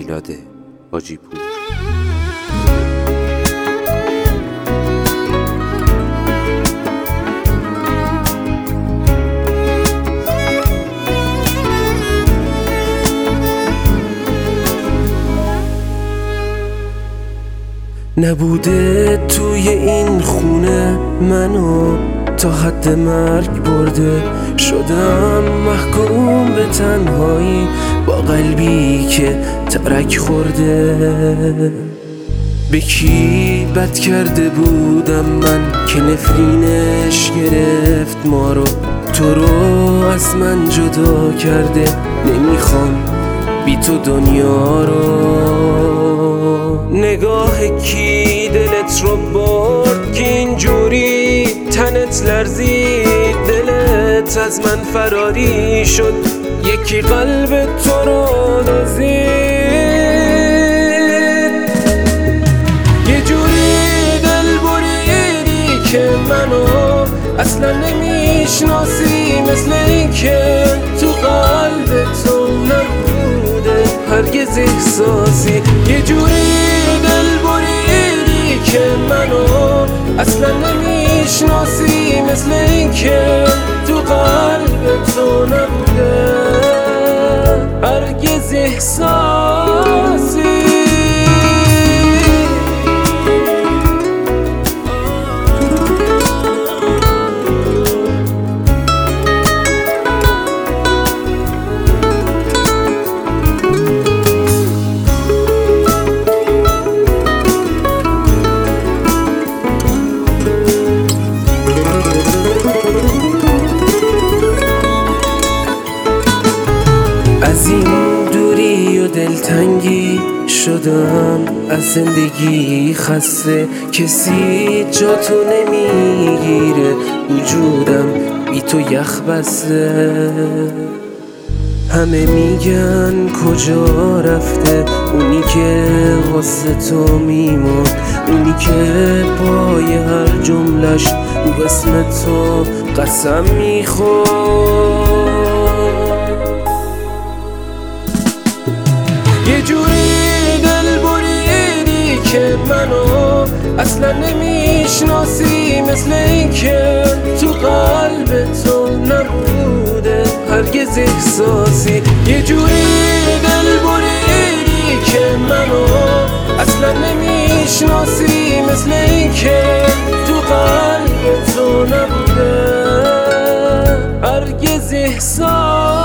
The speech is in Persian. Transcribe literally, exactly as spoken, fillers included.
میلاد حاجی پور. نبوده توی این خونه منو تا حد مرگ برده، شدم محکوم به تنهایی با قلبی که ترک خورده. به کی بد کرده بودم من که نفرینش گرفت ما رو، تو رو از من جدا کرده، نمیخوام بی تو دنیا رو. نگاه کی دلت رو برد که اینجوری تنت لرزید، دلت از من فراری شد، یکی قلب تو رو دزدید. یه جوری دل بریدی که منو اصلا نمیشناسی، مثل این که تو قلب تو نبوده هرگز احساسی. یه جوری دل بریدی که منو اصلا نمیشناسی، مثل این که تو قلب تو نبوده هرگز احساسی. از این دوری و دلتنگی شدم از زندگی خسته، کسی جا تو نمیگیره، وجودم بی تو یخ بسته. همه میگن کجا رفته اونی که واسه تو میمون، اونی که پای هر جملش او اسم تو قسم میخورد. یه جوری دل بریدی که منو اصلا نمیشناسی، مثل این که تو قلب تو نبوده هرگز احساسی. یه جوری دل بریدی که منو اصلا نمیشناسی، مثل این که تو قلب تو نبوده هرگز احساسی.